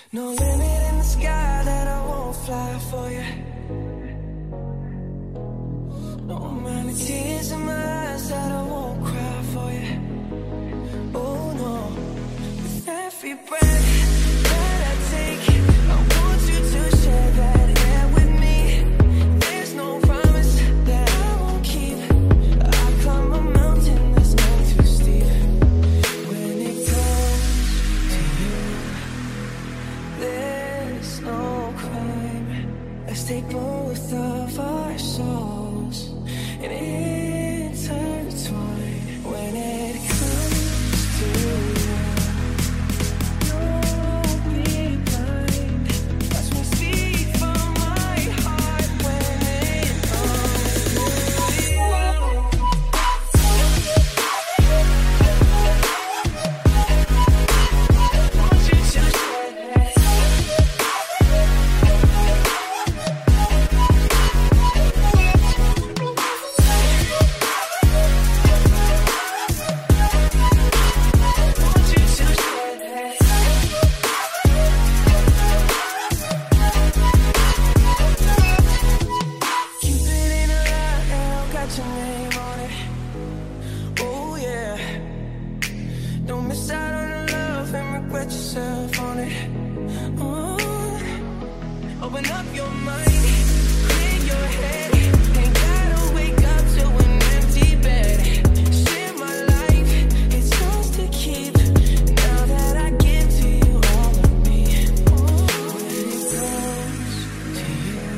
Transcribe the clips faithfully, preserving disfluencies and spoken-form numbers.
No limit in the sky that I won't fly for you. No amount of tears in my eyes that I won't cry for you. Oh no, with every breath that I take, I want you to share that air with me. There's no promise that I won't keep. I climb a mountain that's not too steep. When it comes to you, there's no crime. Let's take both of our souls and intertwine. When it comes to you, don't be blind. Watch me speak from my heart. When it comes to you, won't you just share that? Your name on it. Oh yeah. Don't miss out on the love and regret yourself on it. Oh. Open up your mind, clear your head. Ain't gotta wake up to an empty bed. Share my life, it's yours to keep. Now that I give to you all of me. When it comes to you,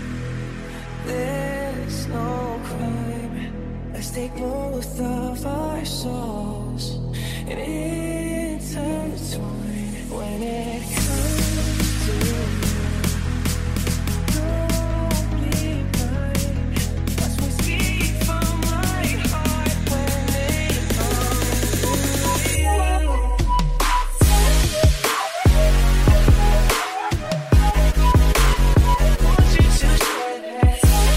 there's no crime. Let's take both of our souls and intertwine. When it comes to you, don't be blind. Watch me speak from my heart. When it comes to you, won't you just share that?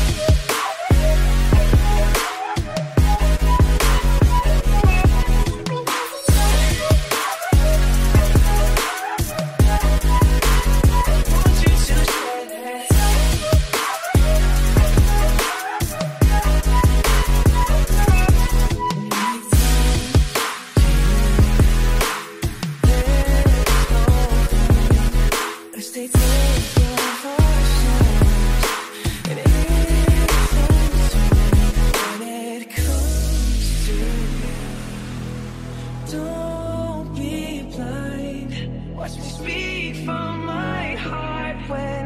Let's take both of our souls and intertwine. When it comes to you, don't be blind. Watch me speak from my heart. When